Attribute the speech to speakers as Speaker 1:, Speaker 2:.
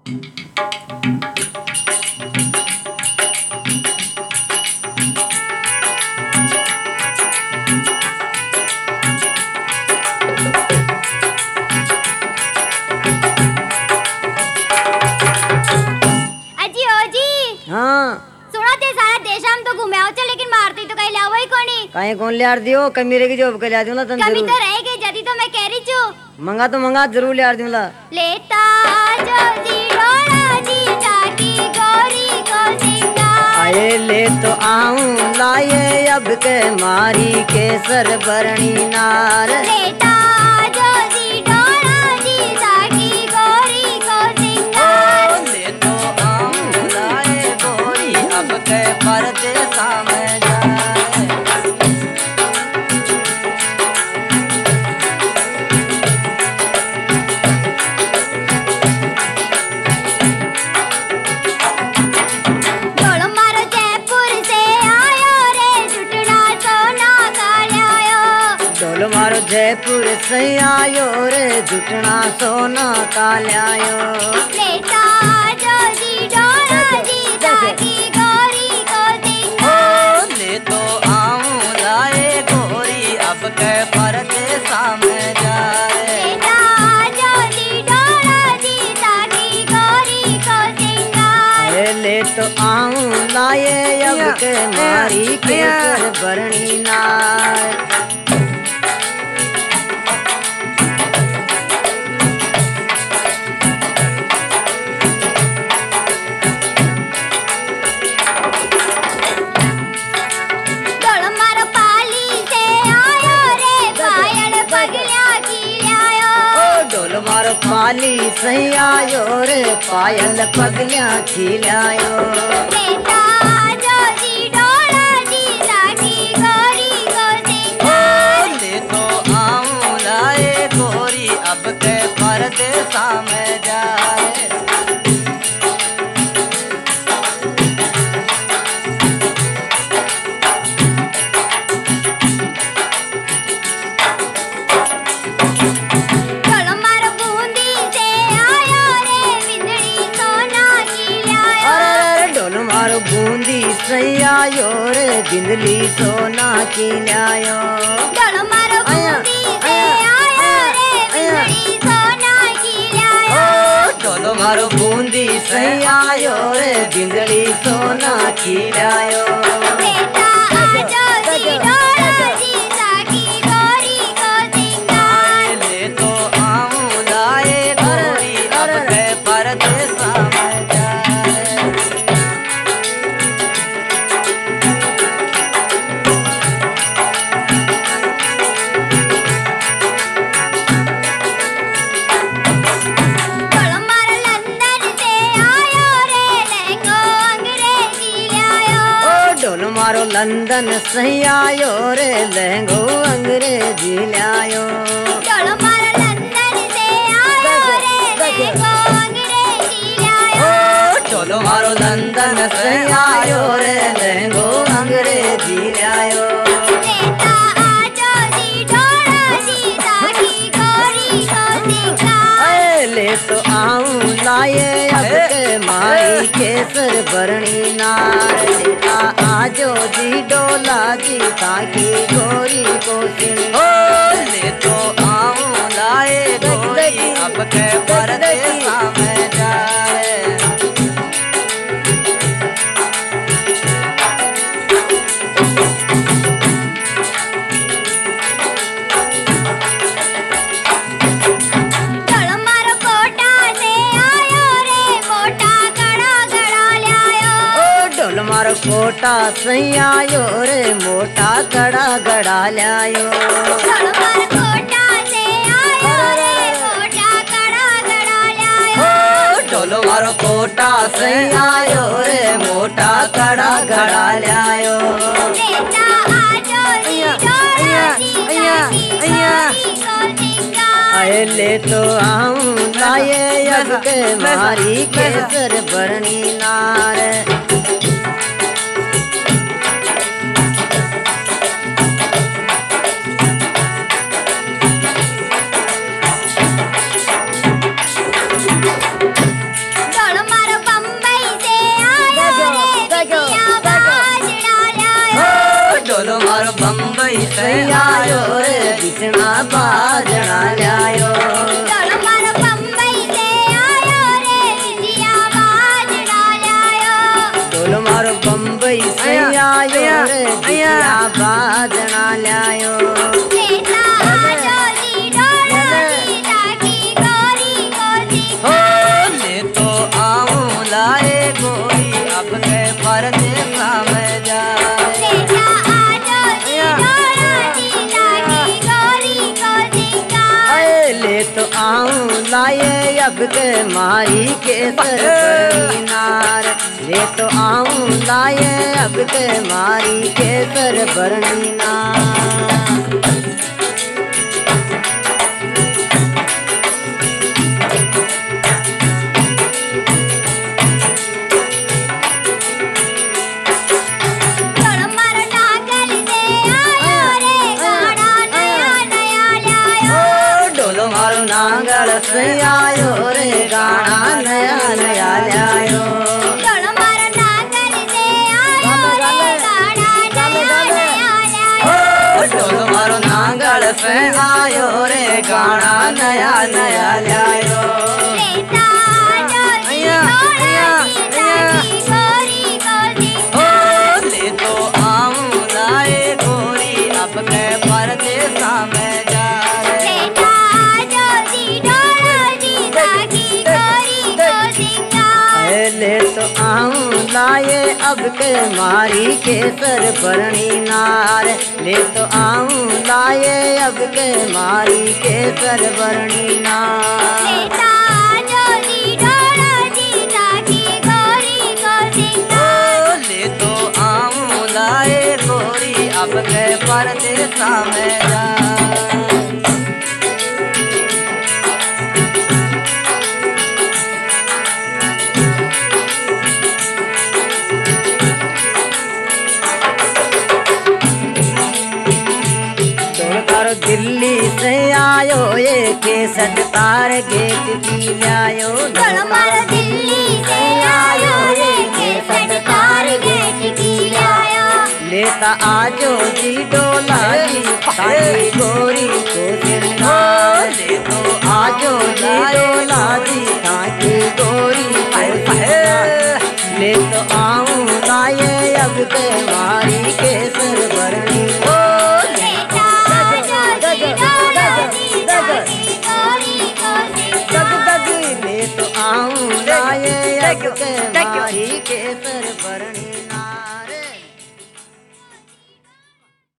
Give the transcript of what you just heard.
Speaker 1: काहे कौन लियार दियो कमीरे की जॉब के लिया दूंगा तन
Speaker 2: कमी तो रहेगी जदी तो मैं कह रही छू
Speaker 1: मंगा तो मंगा जरूर लियार दूंगा
Speaker 2: लेता जो जी डोला जी ताकी गोरी को सिंगार
Speaker 1: आए ले तो आऊं लाए अब के मारी केसर बरणी नार
Speaker 2: लेता जो जी डोला जी ताकी गोरी को सिंगार
Speaker 1: ले तो आऊं लाए गोरी अब के परदेसा में जाए जयपुर से आयो रे जुटना सोना का लायो
Speaker 2: लेता जो जी डोला जी ताकी गोरी को सिंगार
Speaker 1: ले तो आऊं लाए गोरी अब के परदेसा में जाए
Speaker 2: लेता जो जी डोला जी ताकी गोरी को सिंगार
Speaker 1: ले तो आऊं लाए अब के मारी केसर बरणी नार मारो पाली सही आयो रे पायल पगलियां खिलायो
Speaker 2: लेता जो जी डोला जी ताकी गोरी को सिंगार
Speaker 1: ले तो आऊं लाए गोरी अब के परदेसा में जाए बूंदी सही आयो रे बिंदली सोना की लायो
Speaker 2: डोलो मारो बूंदी से आयो रे बिंदली सोना की लायो
Speaker 1: डोलो मारो बूंदी सही आयो रे बिंदली सोना की लायो
Speaker 2: लेता आजो जी डोला जी ताकी गोरी को सिंगार
Speaker 1: ले तो आऊं लाए गोरी अब के परदेसा में जाए मारो लंदन सही आयो रे लहंगो अंग्रेजी लायो
Speaker 2: डोलो मारो लंदन से आयो रे लहंगो अंग्रेजी लायो
Speaker 1: डोलो मारो लंदन से आयो रे लहंगो अंग्रेजी लायो
Speaker 2: लेता आजो जी डोला जी ताकी गोरी को सिंगार
Speaker 1: ले तो आऊं लाए अब के मारी केसर बरणी नार लेता आजो जी डोला जी ताकी गोरी को सिंगार ले तो आऊं लाए गोरी अब के परदेसा में जाए मारो कोटा सही आयो रे मोटा कड़ा गड़ा लायो
Speaker 2: मारो कोटा से आयो रे मोटा कड़ा गड़ा लायो
Speaker 1: डोलो मारो कोटा सही आयो रे मोटा कड़ा गड़ा लायो
Speaker 2: लेता आजो जी डोला जी ताकी गोरी को सिंगार
Speaker 1: ले तो आऊं लाए अब के मारी केसर बरणी नार बम्बई से आयो रे बिचना बाजना लायो
Speaker 2: ढोल मारो बम्बई से आयो रे बिटिया बाजना लायो
Speaker 1: ढोल मारो बम्बई से आयो रे बिटिया बाजना लायो
Speaker 2: बेटा आजो जी ढोल जी ताकी गोरी को
Speaker 1: हो
Speaker 2: सिखा
Speaker 1: ले तो आऊं लाए गोरी अब के परदेसा में जाए
Speaker 2: बेटा आजो जी ढोल जी ताकी गोरी को सिखा
Speaker 1: अरे ले तो आऊं लाए अब के मारी के सर पर मीनार ले तो आऊं लाए अब के मारी के सर पर मीनार
Speaker 2: ढोल मारो नांगल से आयो रे गाड़ा नया नया लायो
Speaker 1: ढोल मारो नांगल से आयो रे गाना नया नया लायो
Speaker 2: ढोल मारो नांगल से आयो रे गाड़ा नया नया लायो
Speaker 1: ढोल मारो नांगल से आयो रे गाना नया नया लायो
Speaker 2: बेटा आजो जी ढोल जी ताकी गोरी को सिखा
Speaker 1: ले तो आऊं लाए गोरी अब के परदेसा में जा
Speaker 2: बेटा आजो जी ढोल जी ताकी गोरी को सिखा
Speaker 1: ले तो आऊं लाए अब के मारी के सर परणी नार ले तो आऊं लाए अब के मारी के सर परणी नार
Speaker 2: बेटा आजो जी ढोल जी ताकी गोरी को सिखा
Speaker 1: ले तो आऊं लाए गोरी अब के परदेसा में जा दिल्ली से आयो ये केसट तार गेट की लायो
Speaker 2: ढोल मारो दिल्ली से आयो रे केसट तार गेट की लायो
Speaker 1: लेता आजो जी डोला जी तारी गोरी को दिलना ले तो आजो जी डोला जी तारी गोरी को दिलना ले तो आऊं लाए अब के मारी के सर भरनी
Speaker 2: बेटा आजो जी ढोल जी ताकी गोरी को सिखा
Speaker 1: ले तो आऊं लाए अब के मारी के सर भरनी